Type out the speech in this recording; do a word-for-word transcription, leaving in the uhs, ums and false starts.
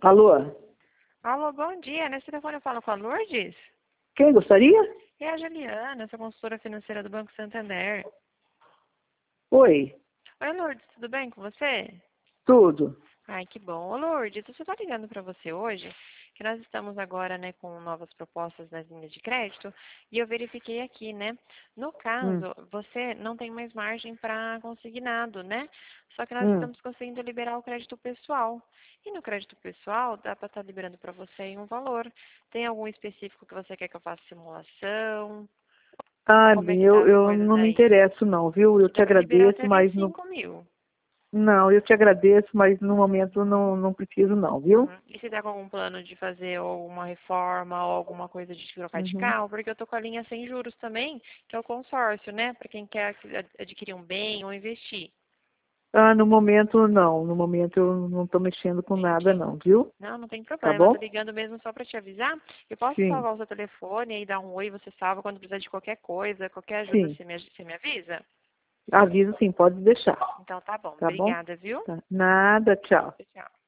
Alô? Alô, bom dia. Nesse telefone eu falo com a Lourdes? Quem gostaria? É a Juliana, sou consultora financeira do Banco Santander. Oi, Oi, Lourdes, tudo bem com você? tudo. Ai, que bom. Ô, Lourdes, eu só tô ligando para você hoje, que nós estamos agora, né, com novas propostas nas linhas de crédito, e eu verifiquei aqui, né? No Hum, caso, você não tem mais margem para consignado, né? Só que nós hum. estamos conseguindo liberar o crédito pessoal. E no crédito pessoal, dá para estar liberando para você aí um valor. Tem algum específico que você quer que eu faça simulação? Ah, Como é bem, que tá eu, as eu coisas não me aí? interesso não, viu? Eu te Dá para liberar agradeço, até vinte mas e não... cinco mil. Não, eu te agradeço, mas no momento não, não preciso não, viu? Uhum. E você tá com algum plano de fazer alguma reforma ou alguma coisa de trocar de Uhum. carro? Porque eu tô com a linha sem juros também, que é o consórcio, né? Para quem quer ad- adquirir um bem ou investir. Ah, no momento não, no momento eu não estou mexendo com nada Entendi. não, viu? Não, não tem Tá problema. Eu tô bom? ligando mesmo só para te avisar. Eu posso Sim, salvar o seu telefone e dar um oi, você salva quando precisar de qualquer coisa, qualquer ajuda, sim. você me, você me avisa? Aviso sim, pode deixar, Então tá bom. tá bom? Obrigada, viu? Tá. Nada, tchau. Tchau.